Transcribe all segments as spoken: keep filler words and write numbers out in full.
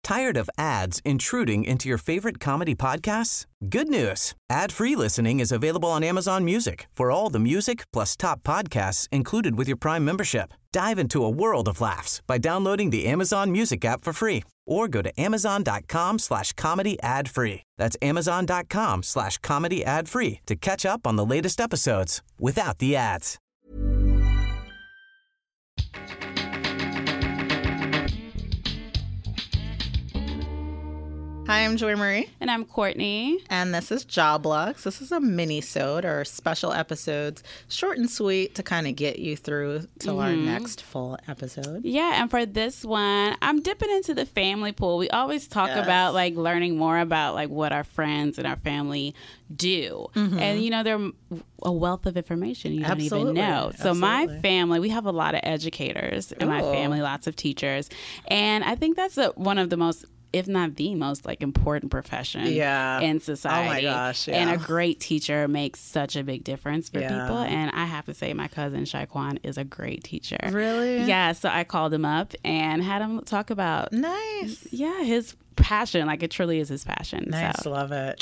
Tired of ads intruding into your favorite comedy podcasts? Good news. Ad-free listening is available on Amazon Music for all the music plus top podcasts included with your Prime membership. Dive into a world of laughs by downloading the Amazon Music app for free or go to amazon.com slash comedy ad free. That's amazon.com slash comedy ad free to catch up on the latest episodes without the ads. Hi, I'm Joy Marie. And I'm Courtney. And this is Joblocks. This is a mini-sode or special episodes, short and sweet to kind of get you through to mm-hmm. our next full episode. Yeah, and for this one, I'm dipping into the family pool. We always talk yes. about like learning more about like what our friends and our family do. Mm-hmm. And, you know, they're a wealth of information you don't Absolutely. even know. So Absolutely. my family, we have a lot of educators in Ooh. my family, lots of teachers. And I think that's a, one of the most if not the most like important profession yeah. in society. Oh my gosh, yeah. And a great teacher makes such a big difference for yeah. people. And I have to say my cousin Shaquan is a great teacher. Really? Yeah, so I called him up and had him talk about Nice. Yeah, his passion. Like it truly is his passion. Nice, so. love it.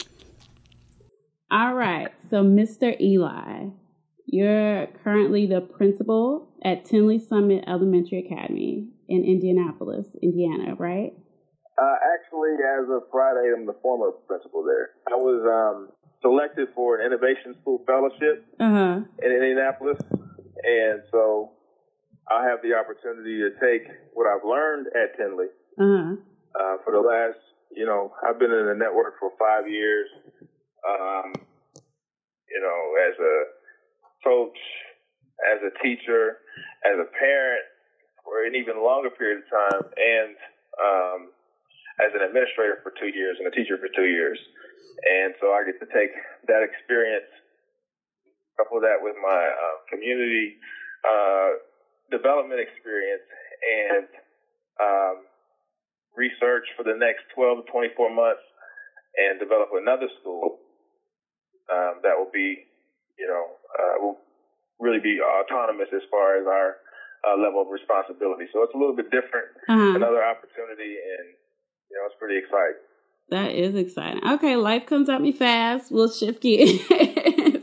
All right. So Mister Eli, you're currently the principal at Tinley Summit Elementary Academy in Indianapolis, Indiana, right? Uh, actually, as of Friday, I'm the former principal there. I was um, selected for an Innovation School Fellowship uh-huh. in Indianapolis, and so I have the opportunity to take what I've learned at Tinley uh-huh. uh, for the last, you know, I've been in the network for five years, um, you know, as a coach, as a teacher, as a parent for an even longer period of time, and um, as an administrator for two years and a teacher for two years. And so I get to take that experience, couple that with my uh, community uh, development experience and um, research for the next twelve to twenty-four months and develop another school um, that will be, you know, uh, will really be autonomous as far as our uh, level of responsibility. So it's a little bit different, uh-huh. another opportunity, and you know, it's pretty exciting. That is exciting. Okay, life comes at me fast. We'll shift gears.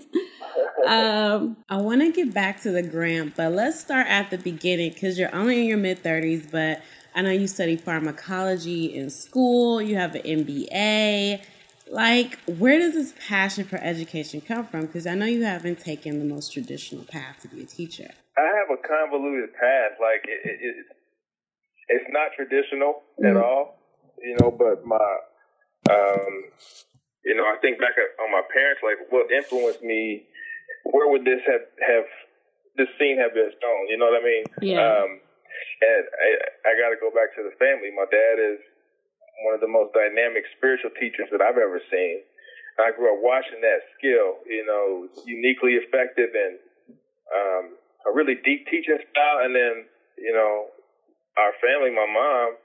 um, I want to get back to the grant, but let's start at the beginning because you're only in your mid-thirties, but I know you study pharmacology in school. You have an M B A. Like, where does this passion for education come from? Because I know you haven't taken the most traditional path to be a teacher. I have a convoluted path. Like, it, it, it, it's not traditional mm-hmm. at all. You know, but my, um, you know, I think back on my parents, like what influenced me, where would this have, have this scene have been shown? You know what I mean? Yeah. Um, and I, I got to go back to the family. My dad is one of the most dynamic spiritual teachers that I've ever seen. I grew up watching that skill, you know, uniquely effective and um, a really deep teaching style. And then, you know, our family, my mom,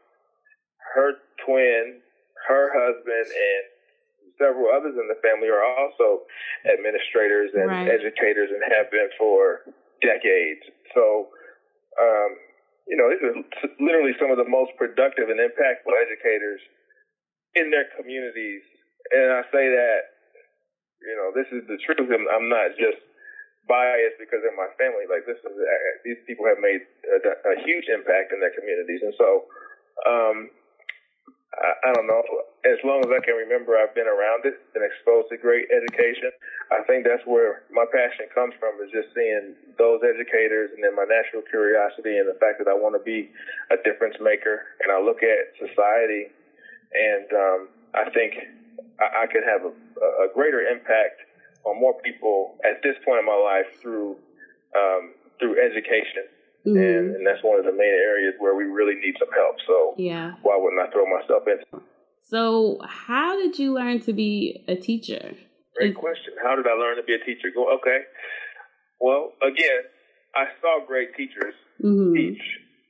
her twin, her husband, and several others in the family are also administrators and right. educators and have been for decades. So, um, you know, these are literally some of the most productive and impactful educators in their communities. And I say that, you know, this is the truth. I'm, I'm not just biased because they're my family. Like, this is, these people have made a, a huge impact in their communities. And so, um, I, I don't know, as long as I can remember, I've been around it and exposed to great education. I think that's where my passion comes from, is just seeing those educators and then my natural curiosity and the fact that I want to be a difference maker. And I look at society and um, I think I, I could have a, a greater impact on more people at this point in my life through um, through education. Mm-hmm. And, and that's one of the main areas where we really need some help. So yeah. why wouldn't I throw myself into it? So how did you learn to be a teacher? Great question. How did I learn to be a teacher? Go okay. Well, again, I saw great teachers mm-hmm. teach.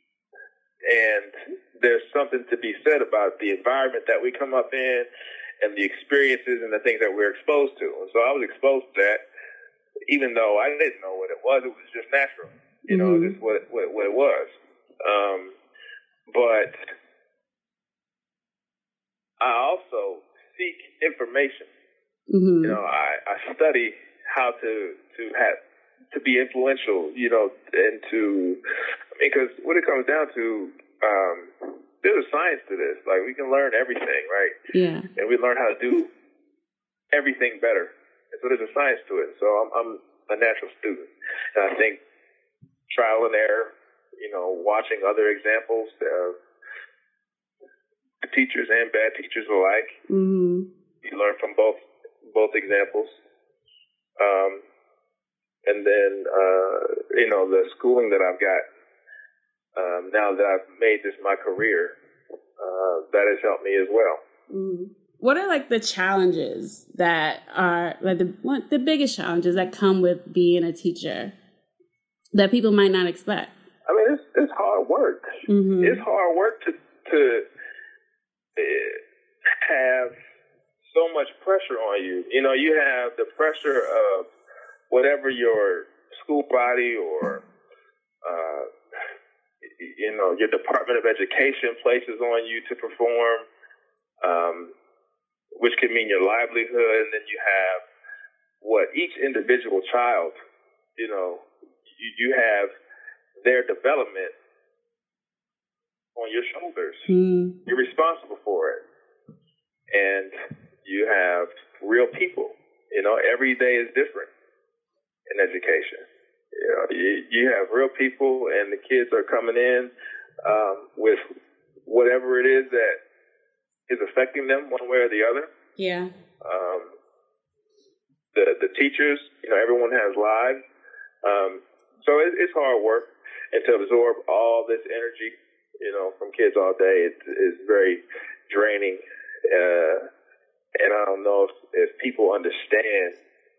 And there's something to be said about the environment that we come up in and the experiences and the things that we're exposed to. And so I was exposed to that, even though I didn't know what it was. It was just natural. You know, mm-hmm. just what, what what it was. Um, but I also seek information. Mm-hmm. You know, I, I study how to to have to be influential. You know, and to I mean, because what it comes down to, um, there's a science to this. Like we can learn everything, right? Yeah. And we learn how to do everything better. And so there's a science to it. So I'm, I'm a natural student, and I think trial and error. You know, watching other examples of teachers and bad teachers alike. Mm-hmm. You learn from both both examples. Um, and then, uh, you know, the schooling that I've got, um, now that I've made this my career, uh, that has helped me as well. Mm-hmm. What are like the challenges that are like the one, the biggest challenges that come with being a teacher that people might not expect? I mean, it's, it's hard work. Mm-hmm. It's hard work to, to have so much pressure on you. You know, you have the pressure of whatever your school body or, uh, you know, your Department of Education places on you to perform, um, which can mean your livelihood. And then you have what each individual child, you know, you, you have their development on your shoulders. Mm. You're responsible for it. And you have real people. You know, every day is different in education. You know, you, you have real people, and the kids are coming in um, with whatever it is that is affecting them one way or the other. Yeah. Um, the the teachers, you know, everyone has lives. Um, so it, it's hard work. And to absorb all this energy, you know, from kids all day, it is very draining. Uh, and I don't know if, if people understand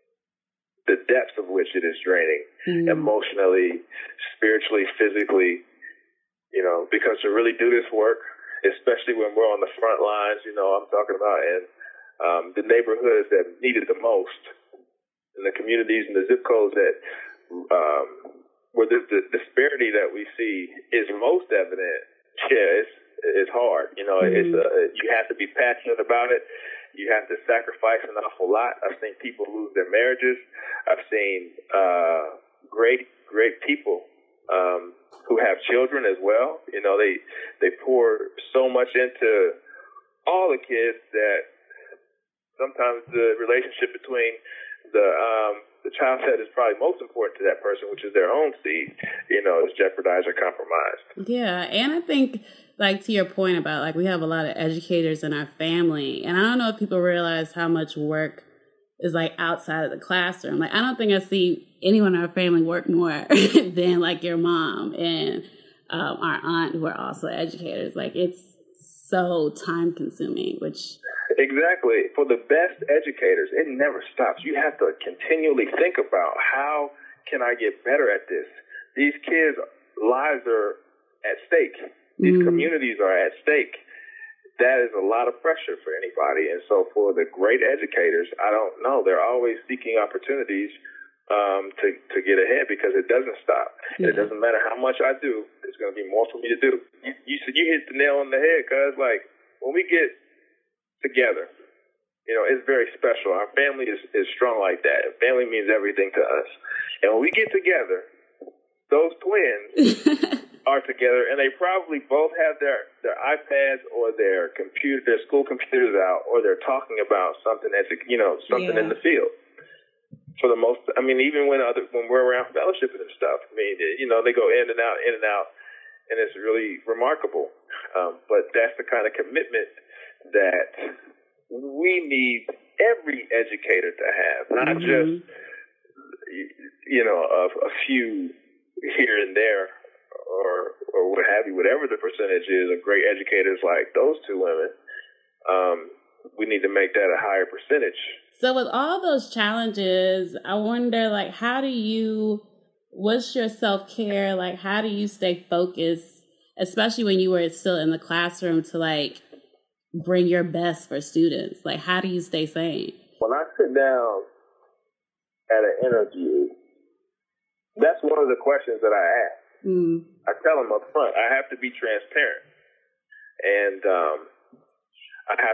the depths of which it is draining, mm. emotionally, spiritually, physically, you know, because to really do this work, especially when we're on the front lines, you know, I'm talking about in um, the neighborhoods that need it the most, in the communities and the zip codes that um, where the, the disparity that we see is most evident. Yeah, it's, it's hard. You know, mm-hmm. it's uh, you have to be passionate about it. You have to sacrifice an awful lot. I've seen people lose their marriages. I've seen uh, great, great people um, who have children as well. You know, they they pour so much into all the kids that sometimes the relationship between the um, the child that is probably most important to that person, which is their own seed, you know, is jeopardized or compromised. Yeah, and I think, like, to your point about, like, we have a lot of educators in our family, and I don't know if people realize how much work is, like, outside of the classroom. Like, I don't think I see anyone in our family work more than, like, your mom and um, our aunt who are also educators. Like, it's so time-consuming, which... Exactly. For the best educators, it never stops. You have to continually think about, how can I get better at this? These kids' lives are at stake. These mm. communities are at stake. That is a lot of pressure for anybody. And so for the great educators, I don't know. They're always seeking opportunities um, to, to get ahead, because it doesn't stop. Yeah. It doesn't matter how much I do. There's going to be more for me to do. You, you, you hit the nail on the head, because, like, when we get together, you know, it's very special. Our family is, is strong like that. And family means everything to us. And when we get together, those twins are together, and they probably both have their, their iPads or their computer, their school computers out, or they're talking about something that's, you know, something yeah. in the field. For the most, I mean, even when other when we're around fellowshipping and stuff, I mean, you know, they go in and out, in and out, and it's really remarkable. Um, but that's the kind of commitment that we need every educator to have, not mm-hmm. just, you know, a, a few here and there, or or what have you, whatever the percentage is of great educators like those two women. Um, we need to make that a higher percentage. So with all those challenges, I wonder, like, how do you, what's your self-care? Like, how do you stay focused, especially when you were still in the classroom, to, like, bring your best for students? Like, how do you stay sane? When I sit down at an interview, that's one of the questions that I ask. Mm. I tell them up front, I have to be transparent. And um, I have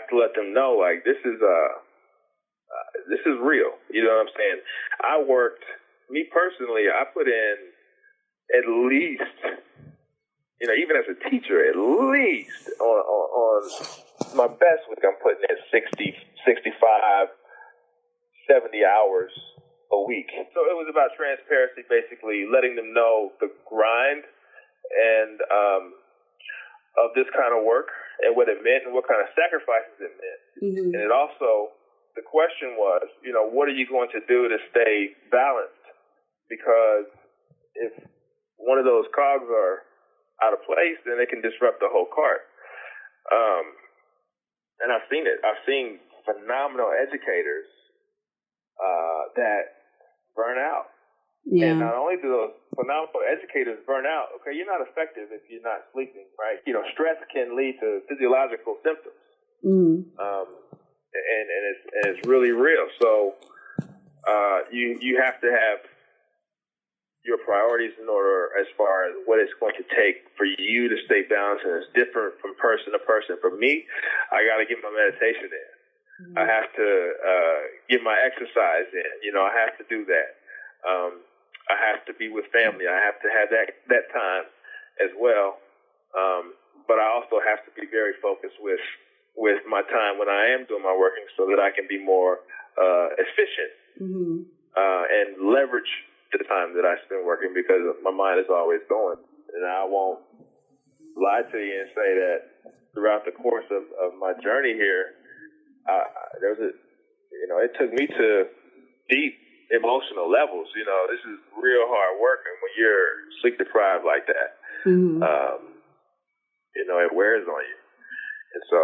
have to let them know, like, this is uh, uh, this is real. You know what I'm saying? I worked, me personally, I put in at least, you know, even as a teacher, at least on, on, on my best week, I'm putting in sixty, sixty-five, seventy hours a week. So it was about transparency, basically letting them know the grind and um, of this kind of work and what it meant and what kind of sacrifices it meant. Mm-hmm. And it also, the question was, you know, what are you going to do to stay balanced? Because if one of those cogs are out of place, then it can disrupt the whole cart. Um, and I've seen it. I've seen phenomenal educators uh, that burn out. Yeah. And not only do those phenomenal educators burn out, okay, you're not effective if you're not sleeping, right? You know, stress can lead to physiological symptoms. Mm. Um, and, and, it's, and it's really real. So uh, you you have to have your priorities in order as far as what it's going to take for you to stay balanced, and it's different from person to person. For me, I got to get my meditation in. Mm-hmm. I have to uh, get my exercise in. You know, I have to do that. Um, I have to be with family. I have to have that, that time as well. Um, but I also have to be very focused with, with my time when I am doing my working so that I can be more uh, efficient mm-hmm. uh, and leverage the time that I spend working, because my mind is always going. And I won't lie to you and say that throughout the course of, of my journey here, uh, there was a, you know, it took me to deep emotional levels. You know, this is real hard work, and when you're sleep deprived like that, mm-hmm. um, you know, it wears on you. And so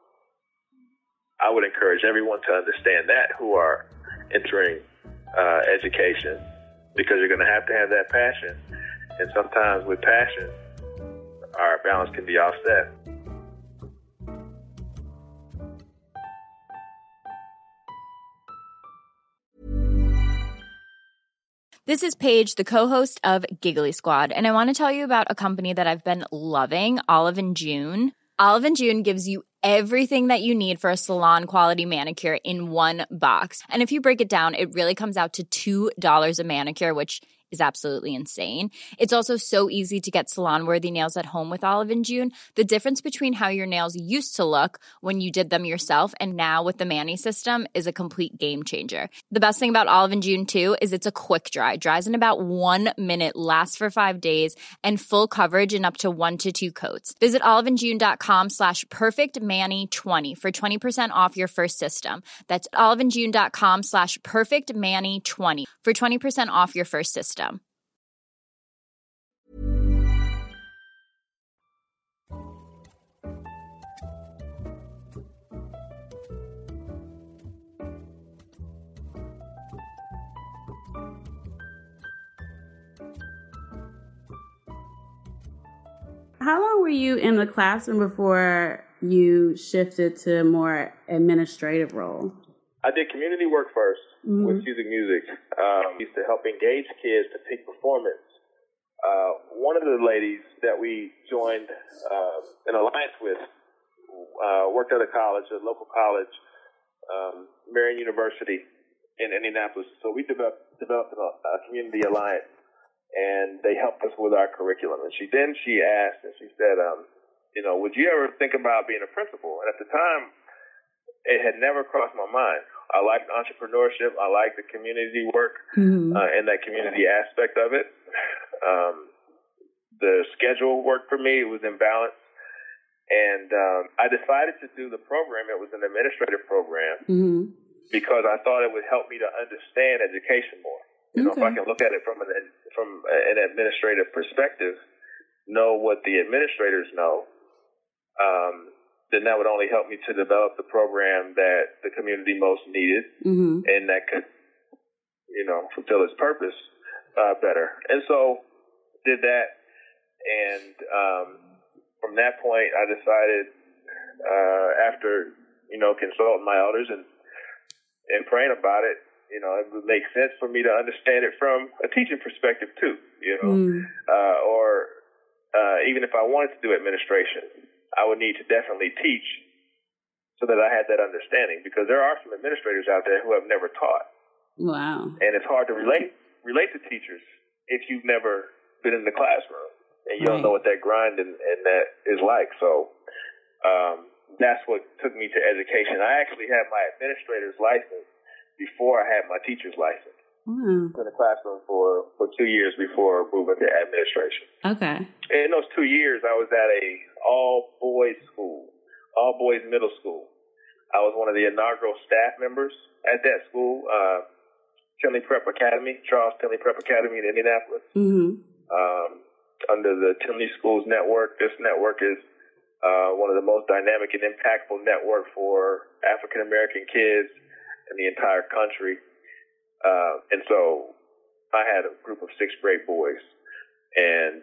I would encourage everyone to understand that who are entering uh, education, because you're going to have to have that passion. And sometimes with passion, our balance can be offset. This is Paige, the co-host of Giggly Squad, and I want to tell you about a company that I've been loving, Olive and June. Olive and June gives you everything that you need for a salon-quality manicure in one box. And if you break it down, it really comes out to two dollars a manicure, which is absolutely insane. It's also so easy to get salon-worthy nails at home with Olive and June. The difference between how your nails used to look when you did them yourself and now with the Mani system is a complete game changer. The best thing about Olive and June, too, is it's a quick dry. Dries in about one minute, lasts for five days, and full coverage in up to one to two coats. Visit oliveandjune.com slash perfectmani20 for twenty percent off your first system. That's oliveandjune.com slash perfectmani20 for twenty percent off your first system. How long were you in the classroom before you shifted to a more administrative role? I did community work first mm-hmm. with Music Music. Um, used to help engage kids to peak performance. Uh, one of the ladies that we joined uh, an alliance with uh, worked at a college, a local college, um, Marion University in Indianapolis. So we developed, developed a, a community alliance, and they helped us with our curriculum. And she then she asked, and she said, um, you know, would you ever think about being a principal? And at the time, it had never crossed my mind. I liked entrepreneurship. I liked the community work mm-hmm. uh, and that community aspect of it. Um, the schedule worked for me. It was in balance. And um, I decided to do the program. It was an administrative program mm-hmm. because I thought it would help me to understand education more. You know, okay. If I can look at it from an, from an administrative perspective, know what the administrators know, um, then that would only help me to develop the program that the community most needed mm-hmm. and that could, you know, fulfill its purpose uh, better. And so did that. And um, from that point, I decided uh, after, you know, consulting my elders and, and praying about it, you know, it would make sense for me to understand it from a teaching perspective too, you know, mm. uh, or uh, even if I wanted to do administration, I would need to definitely teach so that I had that understanding, because there are some administrators out there who have never taught. Wow. And it's hard to relate relate to teachers if you've never been in the classroom and you Right. don't know what that grind and, and that is like. So um, that's what took me to education. I actually had my administrator's license before I had my teacher's license. Wow. In the classroom for, for two years before moving to administration. Okay. And in those two years, I was at a all-boys school, all-boys middle school. I was one of the inaugural staff members at that school, uh, Tinley Prep Academy, Charles Tinley Prep Academy in Indianapolis. Mm-hmm. Um, under the Tinley Schools Network. This network is uh, one of the most dynamic and impactful network for African-American kids in the entire country. Uh, and so I had a group of sixth grade boys, and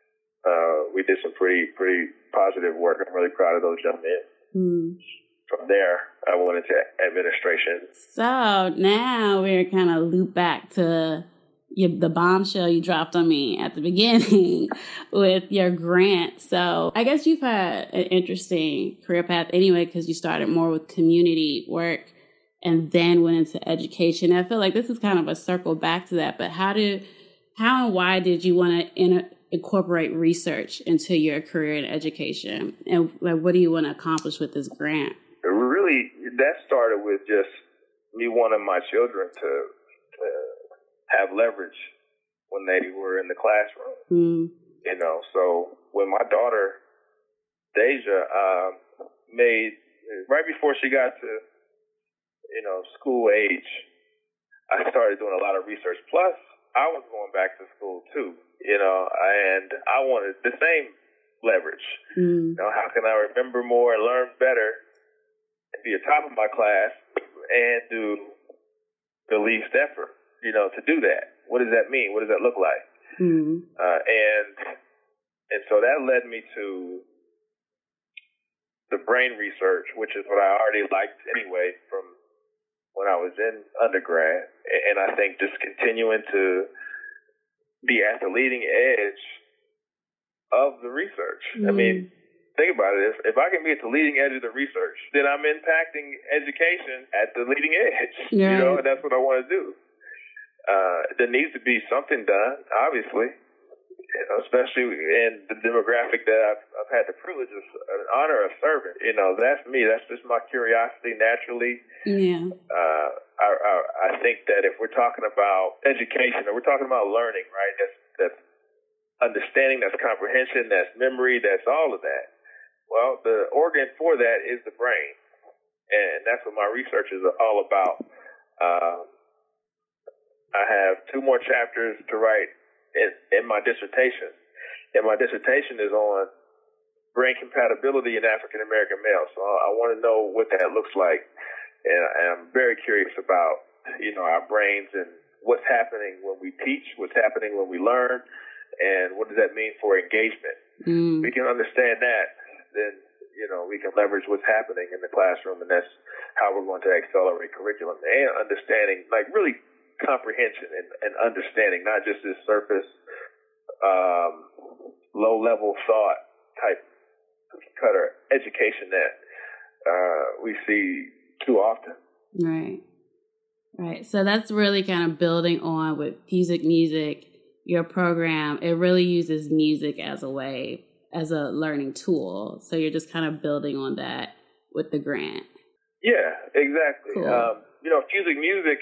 uh, we did some pretty, pretty positive work. I'm really proud of those young men. Mm. From there, I went into administration. So now we're kind of loop back to your, the bombshell you dropped on me at the beginning with your grant. So I guess you've had an interesting career path anyway, because you started more with community work and then went into education. I feel like this is kind of a circle back to that. But how did, how and why did you want to in, incorporate research into your career in education? And like, what do you want to accomplish with this grant? Really, that started with just me wanting my children to, to have leverage when they were in the classroom. Mm. You know, so when my daughter, Deja, um, made, right before she got to, you know, school age, I started doing a lot of research. Plus, I was going back to school too, you know, and I wanted the same leverage. Mm. You know, how can I remember more and learn better and be a top of my class and do the least effort, you know, to do that? What does that mean? What does that look like? Mm. Uh, and and so that led me to the brain research, which is what I already liked anyway from when I was in undergrad. And I think just continuing to be at the leading edge of the research. Mm. I mean, think about it. If, if I can be at the leading edge of the research, then I'm impacting education at the leading edge. Yeah. You know, and that's what I want to do. Uh, there needs to be something done, obviously, you know, especially in the demographic that I've, I've had the privilege of an honor of serving. You know, that's me. That's just my curiosity naturally. Yeah. Uh, I, I, I think that if we're talking about education, or we're talking about learning, right, that's, that's understanding, that's comprehension, that's memory, that's all of that. Well, the organ for that is the brain, and that's what my research is all about. Um, I have two more chapters to write in, in my dissertation, and my dissertation is on brain compatibility in African American males. So I, I want to know what that looks like, and, and I'm very curious about, you know, our brains and what's happening when we teach, what's happening when we learn, and what does that mean for engagement. Mm. We can understand that, then, you know, we can leverage what's happening in the classroom, and that's how we're going to accelerate curriculum and understanding, like really comprehension and, and understanding, not just this surface, um, low-level thought type cutter education that uh, we see too often. Right. Right. So that's really kind of building on with Fusic Music, your program. It really uses music as a way, as a learning tool. So you're just kind of building on that with the grant. Yeah, exactly. Cool. Um, you know, Fusic Music,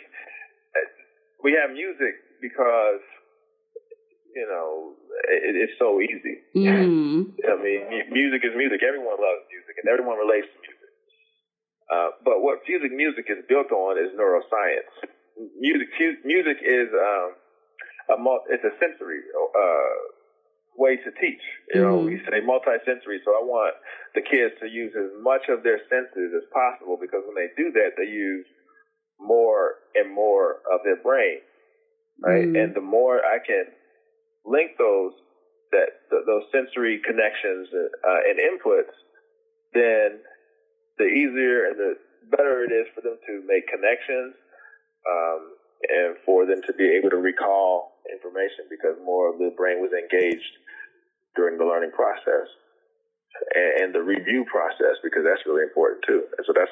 we have music because, you know, it, it's so easy. Mm. I mean, music is music. Everyone loves music, and everyone relates to music. Uh, but what Fusic Music is built on is neuroscience. Music, music is um, a it's a sensory uh, way to teach. You know, mm. we say multi-sensory. So I want the kids to use as much of their senses as possible, because when they do that, they use more and more of their brain, right? Mm. And the more I can link those that th- those sensory connections uh, and inputs, then the easier and the better it is for them to make connections, um, and for them to be able to recall information, because more of the brain was engaged during the learning process. And the review process, because that's really important too. And so that's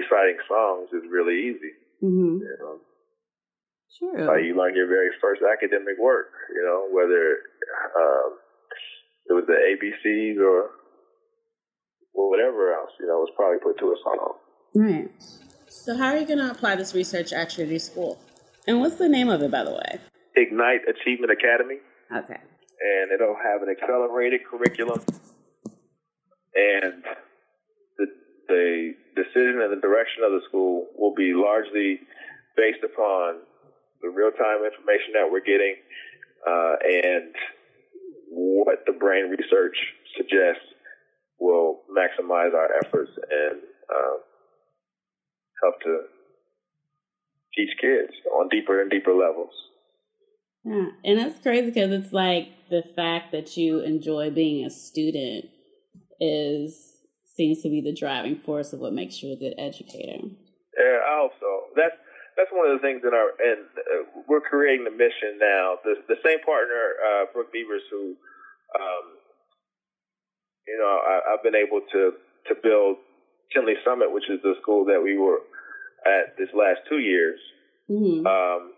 reciting songs is really easy. Mm-hmm. You know? True. Like you learn your very first academic work, you know, whether um, it was the A B Cs or whatever else, you know, was probably put to a song. Right. So how are you going to apply this research at Trinity School? And what's the name of it, by the way? Ignite Achievement Academy. Okay. And it'll have an accelerated curriculum. And the, the decision and the direction of the school will be largely based upon the real-time information that we're getting uh, and what the brain research suggests will maximize our efforts and uh, help to teach kids on deeper and deeper levels. Yeah, and that's crazy because it's like the fact that you enjoy being a student is seems to be the driving force of what makes you a good educator. Yeah, I hope so. That's that's one of the things in our and uh, we're creating the mission now. The the same partner, uh, Brooke Beavers, who um, you know I, I've been able to to build Tinley Summit, which is the school that we were at this last two years. Mm-hmm. Um,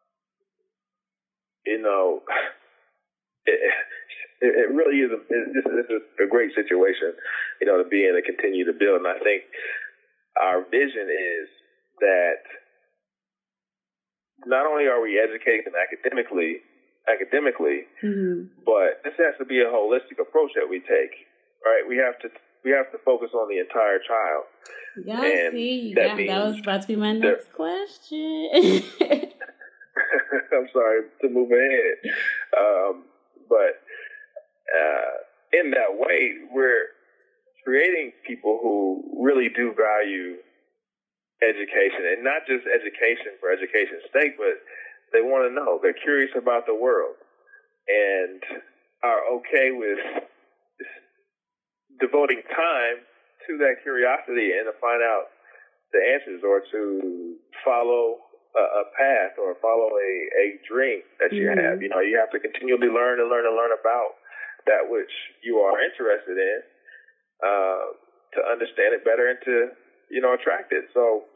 you know, it, it really is a, this is a great situation, you know, to be in and continue to build. And I think our vision is that not only are we educating them academically, academically, mm-hmm. but this has to be a holistic approach that we take, right? We have to we have to focus on the entire child. Yeah, and see, that, yeah, that was about to be my next question. I'm sorry to move ahead. Um, but uh, in that way, we're creating people who really do value education, and not just education for education's sake, but they want to know. They're curious about the world and are okay with devoting time to that curiosity and to find out the answers or to follow a, a path or follow a, a dream that you mm-hmm. have. You know, you have to continually learn and learn and learn about that which you are interested in uh, to understand it better and to, you know, attract it. So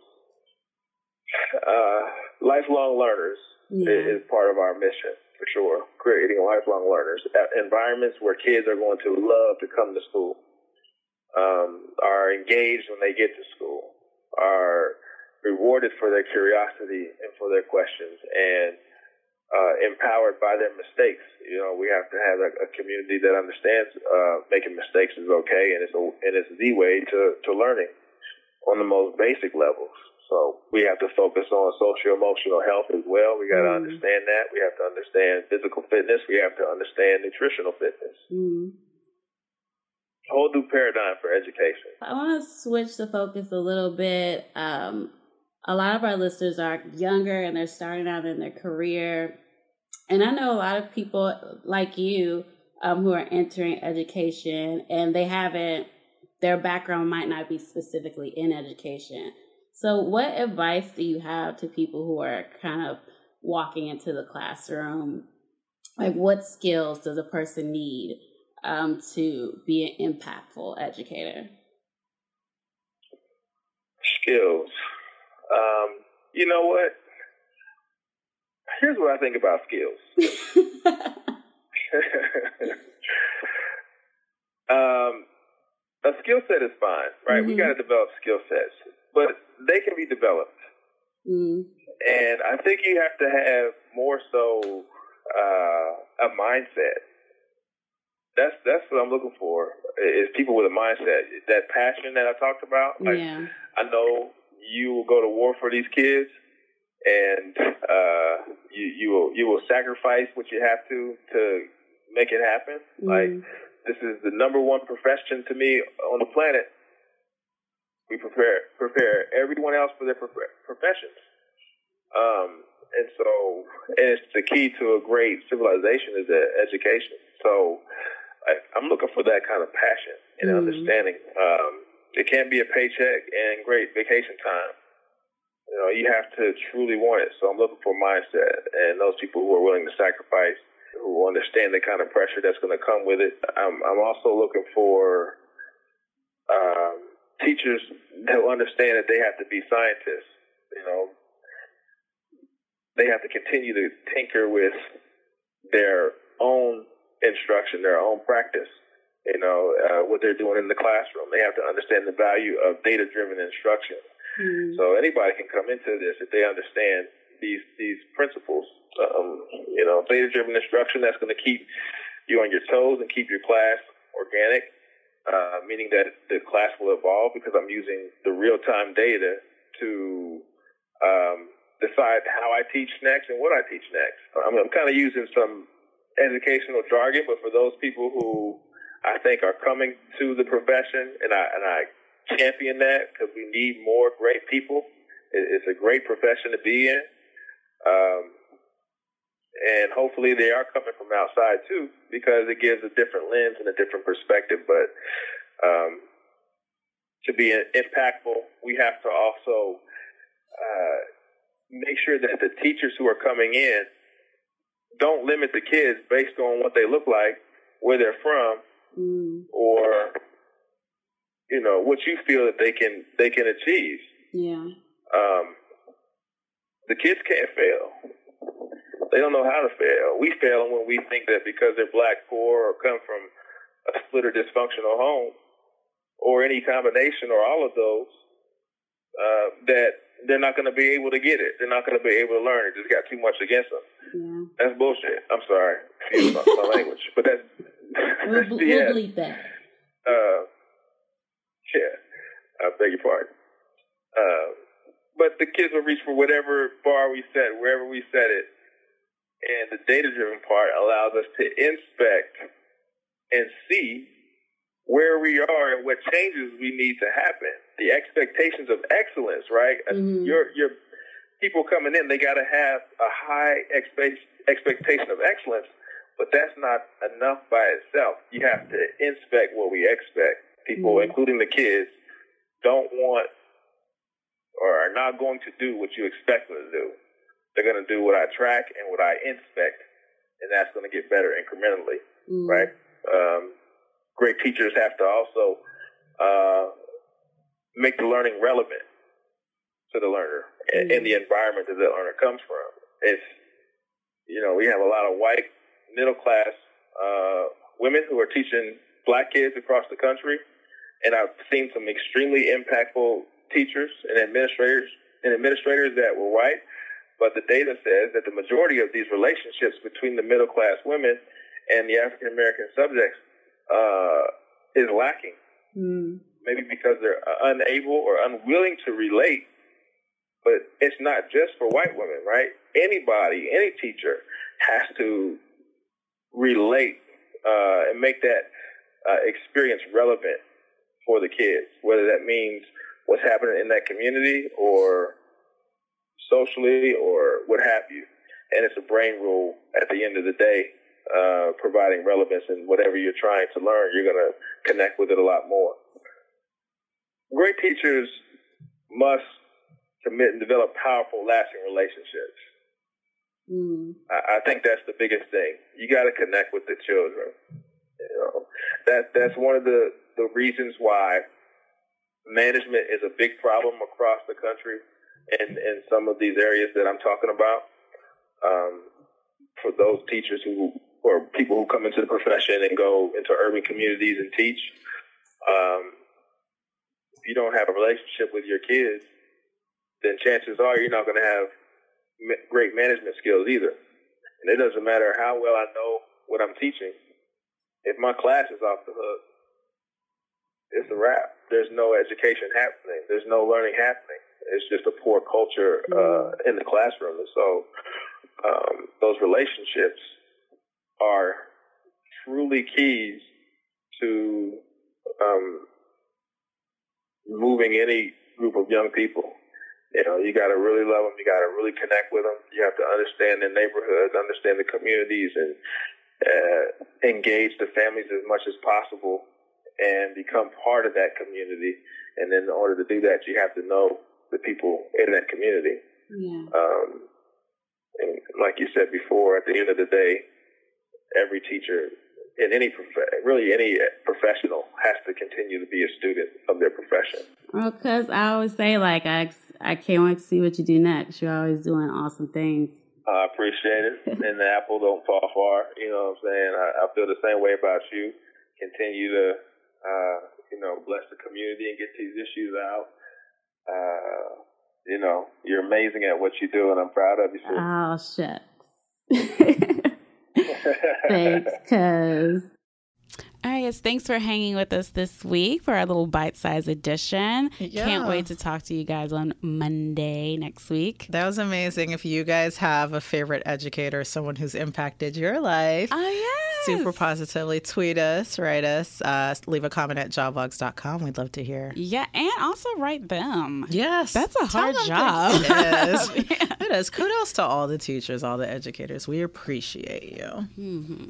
uh, lifelong learners yeah. is, is part of our mission, for sure, creating lifelong learners, environments where kids are going to love to come to school, um, are engaged when they get to school, are rewarded for their curiosity and for their questions, and uh, empowered by their mistakes. You know, we have to have a, a community that understands uh, making mistakes is okay, and it's a, and it's the way to, to learning on the most basic levels. So we have to focus on socio-emotional health as well. We got to mm. understand that. We have to understand physical fitness. We have to understand nutritional fitness. Mm. Whole new paradigm for education. I want to switch the focus a little bit. Um, a lot of our listeners are younger and they're starting out in their career. And I know a lot of people like you um, who are entering education and they haven't, their background might not be specifically in education. So what advice do you have to people who are kind of walking into the classroom? Like what skills does a person need um, to be an impactful educator? Skills. Um, you know what? Here's what I think about skills. um, a skill set is fine, right? Mm-hmm. We got to develop skill sets, but they can be developed. Mm. And I think you have to have more so uh, a mindset. That's that's what I'm looking for, is people with a mindset. That passion that I talked about. Like, yeah. I know you will go to war for these kids, and uh, you, you will you will sacrifice what you have to to make it happen. Mm. Like, this is the number one profession to me on the planet. We prepare prepare everyone else for their professions. Um, and so, and it's the key to a great civilization is education. So I, I'm looking for that kind of passion and mm. understanding. Um, it can't be a paycheck and great vacation time. You know, you have to truly want it. So I'm looking for mindset and those people who are willing to sacrifice, who understand the kind of pressure that's going to come with it. I'm, I'm also looking for um, teachers who understand that they have to be scientists. You know, they have to continue to tinker with their own instruction, their own practice. You know, uh, what they're doing in the classroom. They have to understand the value of data-driven instruction. Mm. So anybody can come into this if they understand these these principles. Um, you know, data-driven instruction, that's going to keep you on your toes and keep your class organic, uh, meaning that the class will evolve because I'm using the real-time data to um, decide how I teach next and what I teach next. I'm, I'm kind of using some educational jargon, but for those people who I think are coming to the profession, and I and I champion that because we need more great people. It, it's a great profession to be in, um, and hopefully they are coming from outside too, because it gives a different lens and a different perspective. But um, to be impactful, we have to also uh, make sure that the teachers who are coming in don't limit the kids based on what they look like, where they're from. Mm. Or, you know, what you feel that they can they can achieve. Yeah. Um, the kids can't fail. They don't know how to fail. We fail when we think that because they're black, poor, or come from a split or dysfunctional home, or any combination or all of those, uh, that they're not going to be able to get it. They're not going to be able to learn it. Just got too much against them. Yeah. That's bullshit. I'm sorry. Excuse my, my language, but that's. We'll, we'll yeah. bleep that. Uh, yeah, I beg your pardon. Uh, but the kids will reach for whatever bar we set, wherever we set it. And the data-driven part allows us to inspect and see where we are and what changes we need to happen. The expectations of excellence, right? Mm-hmm. Your your people coming in, they got to have a high expect, expectation of excellence. But that's not enough by itself. You have to inspect what we expect. People, mm-hmm. including the kids, don't want or are not going to do what you expect them to do. They're going to do what I track and what I inspect, and that's going to get better incrementally, mm-hmm. right? Um, great teachers have to also uh, make the learning relevant to the learner mm-hmm. and the environment that the learner comes from. It's, you know, we have a lot of white middle-class uh, women who are teaching black kids across the country, and I've seen some extremely impactful teachers and administrators and administrators that were white, but the data says that the majority of these relationships between the middle-class women and the African-American subjects uh, is lacking, mm. maybe because they're unable or unwilling to relate, but it's not just for white women, right? Anybody, any teacher has to relate uh, and make that uh, experience relevant for the kids, whether that means what's happening in that community or socially or what have you. And it's a brain rule at the end of the day, uh, providing relevance in whatever you're trying to learn. You're going to connect with it a lot more. Great teachers must commit and develop powerful, lasting relationships. Mm. I, I think that's the biggest thing. You got to connect with the children. You know, that that's one of the, the reasons why management is a big problem across the country and in some of these areas that I'm talking about. Um, for those teachers who or people who come into the profession and go into urban communities and teach, um, if you don't have a relationship with your kids, then chances are you're not going to have great management skills either. And it doesn't matter how well I know what I'm teaching. If my class is off the hook, it's a wrap. There's no education happening. There's no learning happening. It's just a poor culture uh, in the classroom. And so um, those relationships are truly keys to um, moving any group of young people. You know, you got to really love them. You got to really connect with them. You have to understand their neighborhoods, understand the communities, and uh, engage the families as much as possible and become part of that community. And then in order to do that, you have to know the people in that community. Yeah. Um, and like you said before, at the end of the day, every teacher in any prof- really any professional has to continue to be a student of their profession. Well, because I always say, like, I, I can't wait to see what you do next. You're always doing awesome things. I appreciate it. And the apple don't fall far. You know what I'm saying? I, I feel the same way about you. Continue to, uh, you know, bless the community and get these issues out. Uh, you know, you're amazing at what you do, and I'm proud of you, sir. Oh, shucks. Thanks, cuz. All right, yes, thanks for hanging with us this week for our little bite-sized edition. Yeah. Can't wait to talk to you guys on Monday next week. That was amazing. If you guys have a favorite educator, someone who's impacted your life, Oh, yes. super positively, tweet us, write us, uh, leave a comment at joblogs dot com. We'd love to hear. Yeah, and also write them. Yes. That's a hard Tell them job. It is. Yeah. It is. Kudos to all the teachers, all the educators. We appreciate you. Mm-hmm.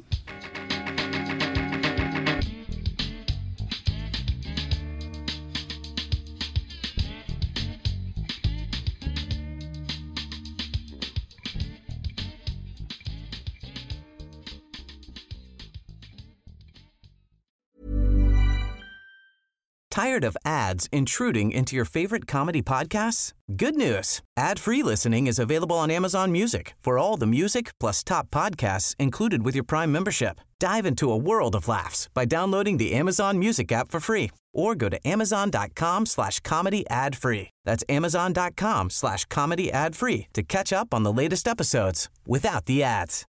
Tired of ads intruding into your favorite comedy podcasts? Good news. Ad-free listening is available on Amazon Music for all the music plus top podcasts included with your Prime membership. Dive into a world of laughs by downloading the Amazon Music app for free or go to amazon.com slash comedy ad free. That's amazon.com slash comedy ad free to catch up on the latest episodes without the ads.